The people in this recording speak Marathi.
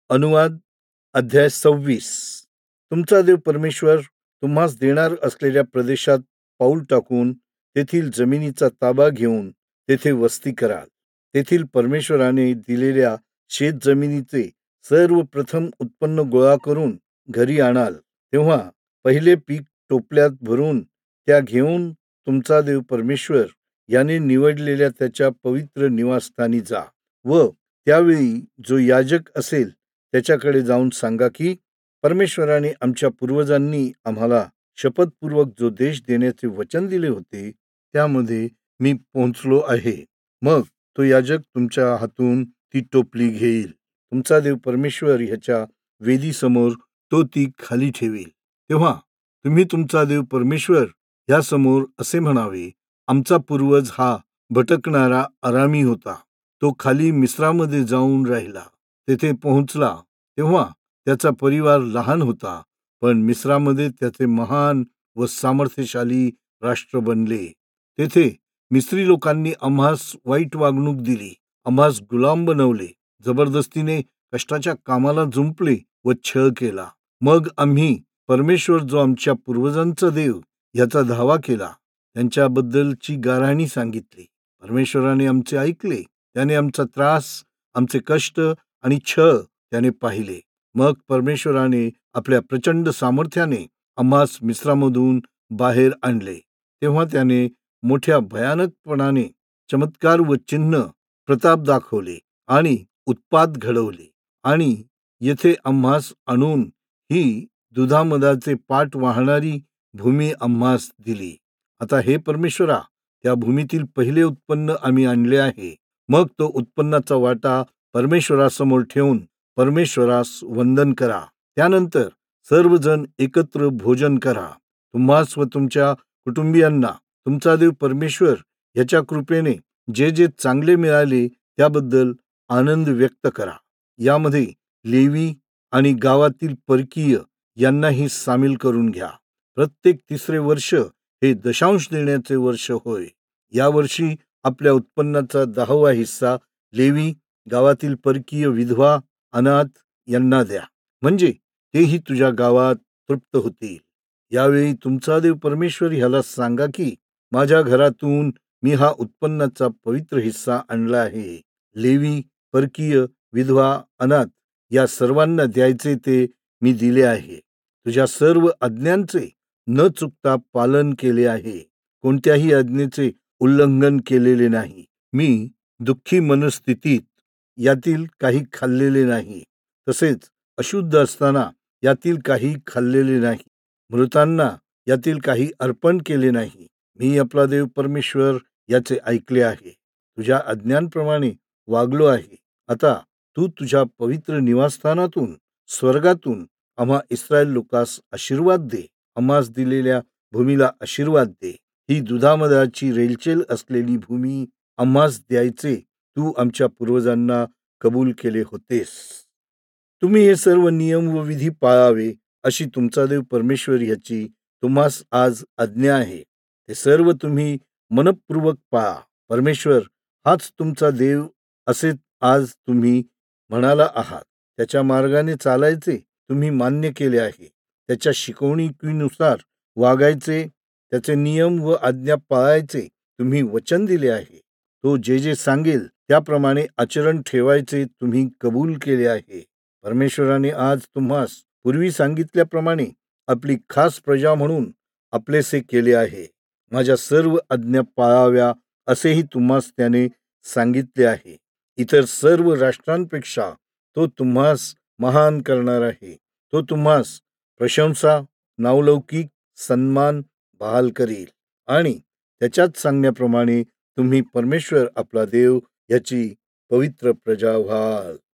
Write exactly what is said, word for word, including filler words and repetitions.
अनुवाद अध्याय सव्वीस. तुमचा देव परमेश्वर तुम्हास देणार असलेल्या प्रदेशात पाऊल टाकून तेथील जमिनीचा ताबा घेऊन तेथे वस्ती कराल. तेथील परमेश्वराने दिलेल्या शेत जमिनीचे सर्व प्रथम उत्पन्न गोळा करून घरी आणाल. तेव्हा पहिले पीक टोपल्यात भरून त्या घेऊन तुमचा देव परमेश्वर याने निवडलेल्या त्याच्या पवित्र निवासस्थानी जा व त्यावेळी जो याजक असेल त्याच्याकडे जाऊन सांगा की परमेश्वराने आमच्या पूर्वजांनी आम्हाला शपथपूर्वक जो देश देण्याचे वचन दिले होते त्यामध्ये मी पोहोचलो आहे. मग तो याजक तुमच्या हातून ती टोपली घेईल. तुमचा देव परमेश्वर ह्याच्या वेदीसमोर तो ती खाली ठेवेल. तेव्हा तुम्ही तुमचा देव परमेश्वर यासमोर असे म्हणावे, आमचा पूर्वज हा भटकणारा आरामी होता. तो खाली मिस्रामध्ये जाऊन राहिला. तेथे पोहोचला तेव्हा त्याचा परिवार लहान होता, पण मिस्रामध्ये त्याचे महान व सामर्थ्यशाली राष्ट्र बनले. तेथे मिस्री लोकांनी आम्हास वाईट वागणूक दिली, आम्हास गुलाम बनवले, जबरदस्तीने कष्टाच्या कामाला जुंपले व छळ केला. मग आम्ही परमेश्वर जो आमच्या पूर्वजांचा देव याचा धावा केला, त्यांच्याबद्दलची गाऱ्हाणी सांगितली. परमेश्वराने आमचे ऐकले, त्याने आमचा त्रास, आमचे कष्ट आणि छळ त्याने पाहिले. मग परमेश्वराने आपल्या प्रचंड सामर्थ्याने आम्हास मिस्रामधून बाहेर आणले. तेव्हा त्याने मोठ्या भयानकपणाने चमत्कार व चिन्ह प्रताप दाखवले आणि उत्पात घडवले आणि येथे आम्हास आणून ही दुधामदाचे पाट वाहणारी भूमी आम्हास दिली. आता हे परमेश्वरा, त्या भूमीतील पहिले उत्पन्न आम्ही आणले आहे. मग तो उत्पन्नाचा वाटा परमेश्वरासमोर ठेवून परमेश्वरास वंदन करा. त्यानंतर सर्वजण एकत्र भोजन करा. तुम्हास व तुमच्या कुटुंबियांना तुमचा देव परमेश्वर याच्या कृपेने जे जे चांगले मिळाले त्याबद्दल आनंद व्यक्त करा. यामध्ये लेवी आणि गावातील परकीय यांनाही सामील करून घ्या. प्रत्येक तिसरे वर्ष हे दशांश देण्याचे वर्ष होय. या वर्षी आपल्या उत्पन्नाचा दहावा हिस्सा लेवी, गावातील परकीय, विधवा, अनाथ यांना द्या, म्हणजे तेही तुझ्या गावात तृप्त होतील. यावेळी तुमचा देव परमेश्वर ह्याला सांगा की माझ्या घरातून मी हा उत्पन्नाचा पवित्र हिस्सा आणला आहे. लेवी, परकीय, विधवा, अनाथ या सर्वांना द्यायचे ते मी दिले आहे. तुझ्या सर्व आज्ञांचे न चुकता पालन केले आहे. कोणत्याही आज्ञेचे उल्लंघन केलेले नाही. मी दुःखी मनस्थितीत यातील काही खाल्लेले नाही, तसेच अशुद्ध असताना यातील काही खाल्लेले नाही, मृतांना यातील काही अर्पण केले नाही. मी आपला देव परमेश्वर याचे ऐकले आहे, तुझ्या आज्ञांप्रमाणे वागलो आहे. आता तू तुझ्या पवित्र निवासस्थानातून स्वर्गातून आम्हा इस्रायल लोकास आशीर्वाद दे. आम्हास दिलेल्या भूमीला आशीर्वाद दे. ही दुधामदाची रेलचेल असलेली भूमी आम्हास द्यायचे तू आमच्या पूर्वजांना कबूल केले होतेस. तुम्ही हे सर्व नियम व विधी पाळावे अशी तुमचा देव परमेश्वर याची तुम्हास आज आज्ञा आहे. ते सर्व तुम्ही मनपूर्वक पाळा. परमेश्वर हाच तुमचा देव असे आज तुम्ही म्हणाला आहात. त्याच्या मार्गाने चालायचे तुम्ही मान्य केले आहे. त्याच्या शिकवणुकीनुसार वागायचे, त्याचे नियम व आज्ञा पाळायचे तुम्ही वचन दिले आहे. तो जे जे सांगेल त्याप्रमाणे आचरण ठेवायचे तुम्ही कबूल केले आहे. परमेश्वराने आज तुम्हास पूर्वी सांगितल्याप्रमाणे आपली खास प्रजा म्हणून आपलेसे केले आहे. माझ्या सर्व आज्ञा पाळाव्या असेही तुम्हास त्याने सांगितले आहे. इतर सर्व राष्ट्रांपेक्षा तो तुम्हास महान करणार आहे. तो तुम्हास प्रशंसा, नावलौकिक, सन्मान बहाल करील आणि त्याच्याच सांगण्याप्रमाणे तुम्ही परमेश्वर आपला देव याची पवित्र प्रजा व्हाल.